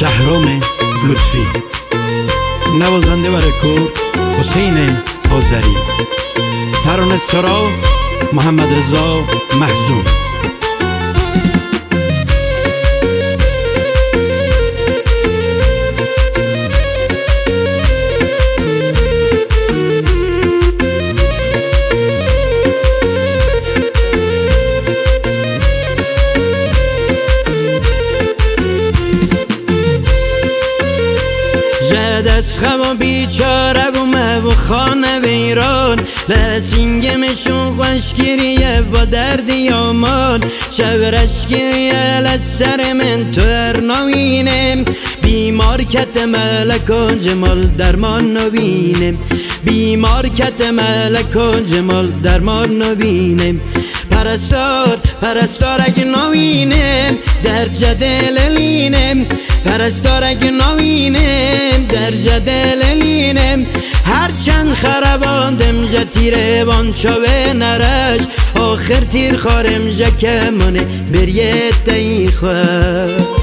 زهرام لطفی، نوازنده و رکورد حسین آذری، ترانه سرا محمد رضا محزون. از خوا بیچاره و خانه ویران، لسینگمشون خوشگیریه با درد یامان، شورشگیریه لسر من تو ارناوینم، بیمار کت ملک و جمال درمان نبینم، بیمار کت ملک و جمال درمان نبینم. پرستار پرستار اگه نوینم در جدل لینم، پرستار اگه نوینم در جدل لینم. هرچند خرباندم جا تیره وانچاوه نرش، آخر تیر خارم جا کمانه بریت دهی خواه.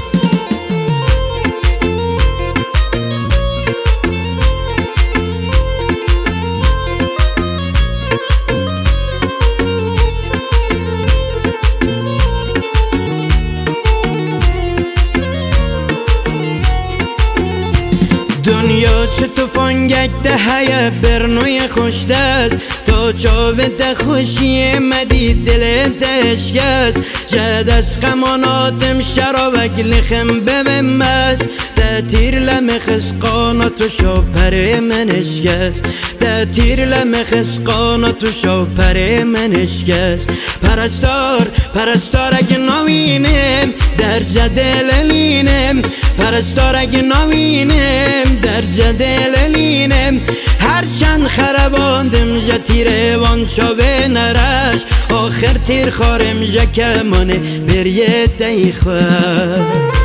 دنیا چه توفانگک ده هیا برنوی خوش دست، تا چاوه ده خوشی مدی دلت اشکست، جد از خماناتم شرابک لخم ببمست، ده تیر لمخس قاناتو شاپر من اشکست، ده تیر لمخس قاناتو شاپر من اشکست. پرستار پرستار اگه نوینم در جدل لینم، پرستار اگه نوینم در جدل لینم. هرچند خرباندم جا تیره وانچاوه نرش، آخر تیر خارم جا کمانه بریت دهی خواه.